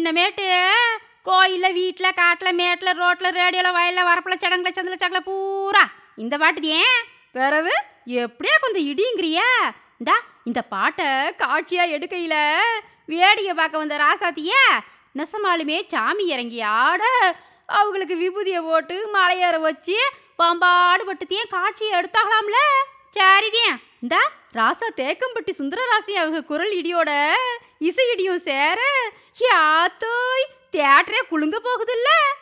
முன்னமேட்டு கோயிலில் வீட்டில் காட்டில் மேட்டில் ரோட்டில் ரேடியோவில் வயலில் வரப்பில் சடங்கில் சந்தில் சக்கல பூரா இந்த பாட்டு ஏன் பிறவு எப்படியா கொஞ்சம் இடிங்கிறியா? இந்த பாட்டை காட்சியாக எடுக்கையில் வேடிக்கை பார்க்க வந்த ராசாத்திய நெசமாலுமே சாமி இறங்கி ஆட அவங்களுக்கு விபூதியை போட்டு மலையேற வச்சு பம்பாடு பட்டுத்தையும் காட்சியை எடுத்தாகலாம்ல. சரிதியன் ராசா தேக்கம்பட்டி சுந்தரராசி அவங்க குரல் இடியோட இசை இடியும் சேர யாத்தோய் தியேட்டரே குலுங்க போகுதுல்ல.